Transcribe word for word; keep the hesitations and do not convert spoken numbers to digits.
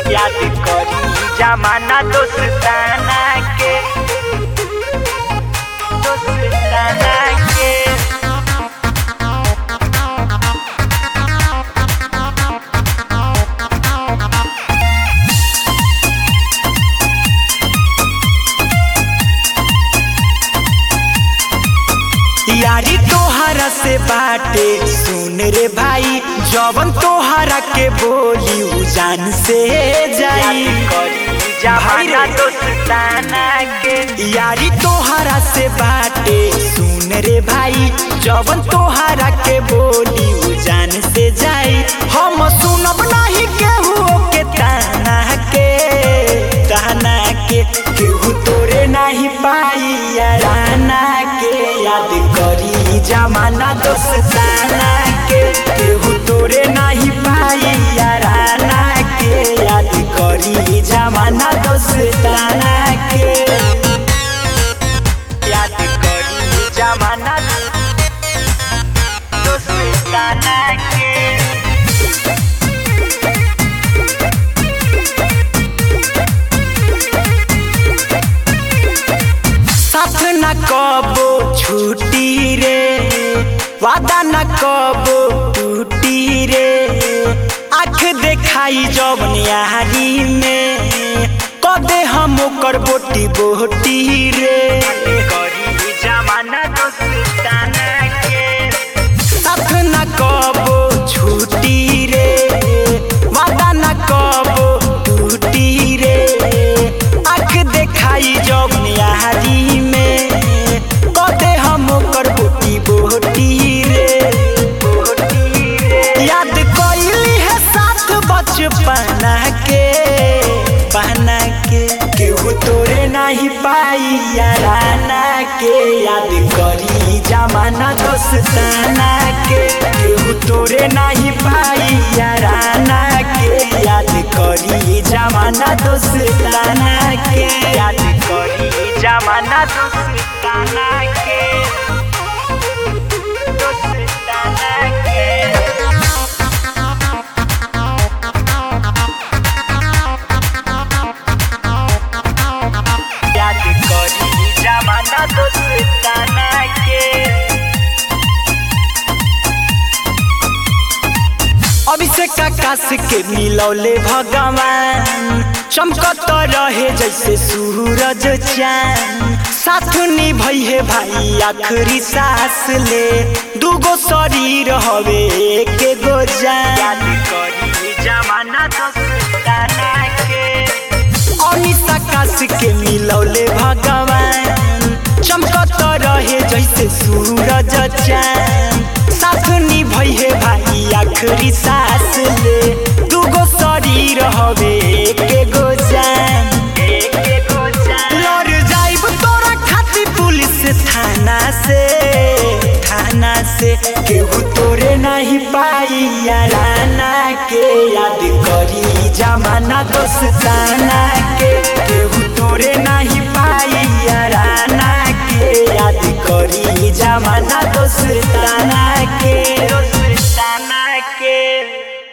याद करी जमाना दोस्ताना के दोस्ताना के। यारी तोहरा से बाटे सुन रे भाई, जवन तोहरा के बोली उ जान से जाई जमाना दोस्ताना के। यारी तोहरा से बाटे सुन रे भाई, जवन तोहरा के बोली उ जान से जाई। हम सुनब नहीं केहू के ताना के ताना के, केहू तोरे नहीं पाई याराना के। याद करी जमाना दोस्ताना के, केहू तोरे नहीं पाई याराना के। याद करी जमाना दोस्ताना के, याद करी जमाना दोस्ताना के। साथ न कबो छुट्टी रे, वादा न कबो टूटी रे। आँख देखाई जवन यारी में, कदे हम ओकर बोटी बोटी रे। करी जमाना दोस्ताना के, साथ न कबो छुट्टी रे, वादा न कबो टूटी रे। आँख देखाई जवन यारी में, कदे हम ओकर बोटी बोटी रे बोटी रे। याद कइली है साथ बचपना के पहना के, केहू तोरे नहीं पाई याराना के। याद करी जमाना दोस्ताना के, केहू तोरे नहीं पाई याराना के। याद करी जमाना दोस्ताना के, याद करी जमाना दोस्ताना के दोस्ताना के। याद करी जमाना दोस्ताना के। अभिषेक आकाश के मिलौले भगवान, चमकत रहे जैसे सूरज चांद। साथ निभई है भाई आखिरी सांस ले, दूगो शरीर हवे एक गो जान। याद करी जमाना दोस्ताना के, अनिस आकाश के मिलौले भगवान, चमकत रहे जैसे सूरज चांद। साथ निभई है भाई आखिरी सांस ले, दूगो शरीर हवे एक गो जान एक गो जान। लड़ जाइब तोरा खातिर पुलिस थाना से थाना से, केहू तोरे नहीं पाई याराना के। याद करी जमाना दोस्ताना के, केहू तोरे नहीं पाई याराना के। याद करी जमाना दोस्ताना